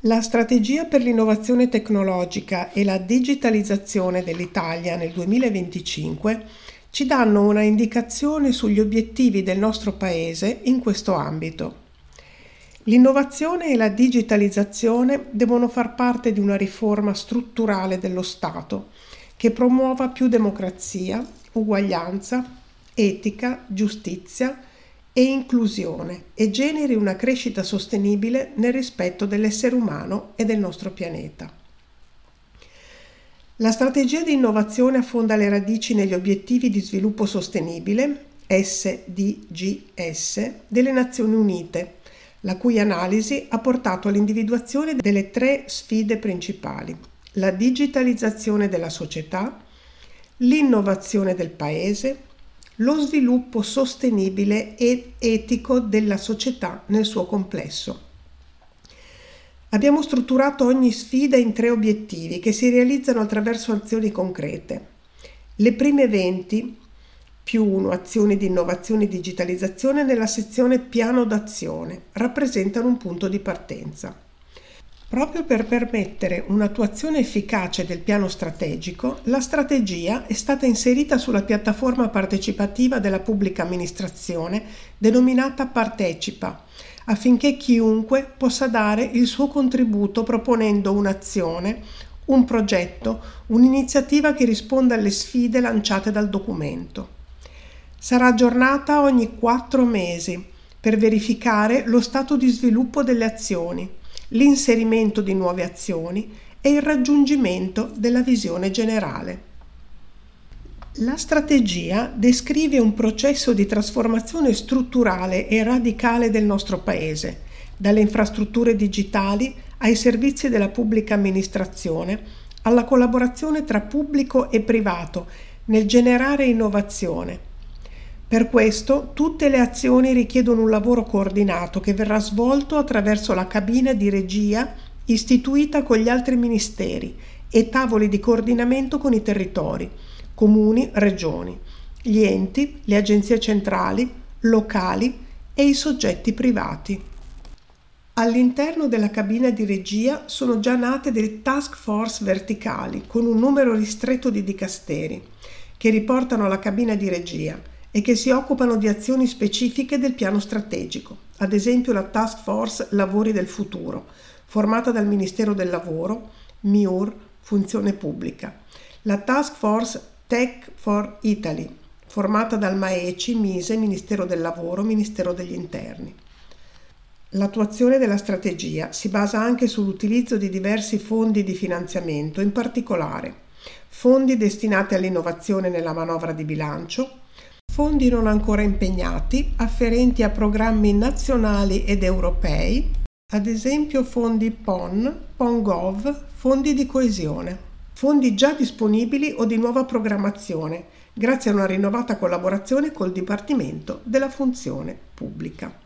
La strategia per l'innovazione tecnologica e la digitalizzazione dell'Italia nel 2025 ci danno una indicazione sugli obiettivi del nostro Paese in questo ambito. L'innovazione e la digitalizzazione devono far parte di una riforma strutturale dello Stato che promuova più democrazia, uguaglianza, etica, giustizia e inclusione e generi una crescita sostenibile nel rispetto dell'essere umano e del nostro pianeta. La strategia di innovazione affonda le radici negli obiettivi di sviluppo sostenibile, SDGs, delle Nazioni Unite, la cui analisi ha portato all'individuazione delle 3 sfide principali: la digitalizzazione della società, l'innovazione del Paese, lo sviluppo sostenibile ed etico della società nel suo complesso. Abbiamo strutturato ogni sfida in 3 obiettivi che si realizzano attraverso azioni concrete. Le prime 20 più 1 azioni di innovazione e digitalizzazione nella sezione piano d'azione rappresentano un punto di partenza. Proprio per permettere un'attuazione efficace del piano strategico, la strategia è stata inserita sulla piattaforma partecipativa della pubblica amministrazione denominata Partecipa, affinché chiunque possa dare il suo contributo proponendo un'azione, un progetto, un'iniziativa che risponda alle sfide lanciate dal documento. Sarà aggiornata ogni 4 mesi per verificare lo stato di sviluppo delle azioni, l'inserimento di nuove azioni e il raggiungimento della visione generale. La strategia descrive un processo di trasformazione strutturale e radicale del nostro Paese, dalle infrastrutture digitali ai servizi della pubblica amministrazione, alla collaborazione tra pubblico e privato nel generare innovazione. Per questo tutte le azioni richiedono un lavoro coordinato che verrà svolto attraverso la cabina di regia istituita con gli altri ministeri e tavoli di coordinamento con i territori, comuni, regioni, gli enti, le agenzie centrali, locali e i soggetti privati. All'interno della cabina di regia sono già nate delle task force verticali con un numero ristretto di dicasteri che riportano alla cabina di regia e che si occupano di azioni specifiche del piano strategico, ad esempio la Task Force Lavori del Futuro, formata dal Ministero del Lavoro, MIUR, Funzione Pubblica, la Task Force Tech for Italy, formata dal MAECI, MISE, Ministero del Lavoro, Ministero degli Interni. L'attuazione della strategia si basa anche sull'utilizzo di diversi fondi di finanziamento, in particolare fondi destinati all'innovazione nella manovra di bilancio, fondi non ancora impegnati afferenti a programmi nazionali ed europei, ad esempio fondi PON, PONGOV, fondi di coesione, fondi già disponibili o di nuova programmazione, grazie a una rinnovata collaborazione col Dipartimento della Funzione Pubblica.